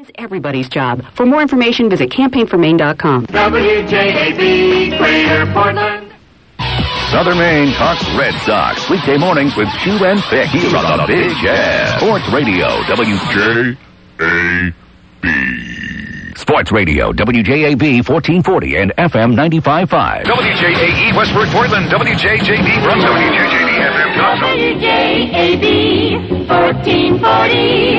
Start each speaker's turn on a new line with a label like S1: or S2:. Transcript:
S1: It's everybody's job. For more information, visit campaignformaine.com.
S2: WJAB, Greater Portland.
S3: Southern Maine talks Red Sox. Weekday mornings with Chew and Thick here on the Big Jazz. Sports Radio, WJAB. Sports Radio, WJAB 1440 and FM 95.5.
S4: WJAE Westford Portland, WJJB Brunswick, WJJB FM Thompson.
S2: WJAB 1440.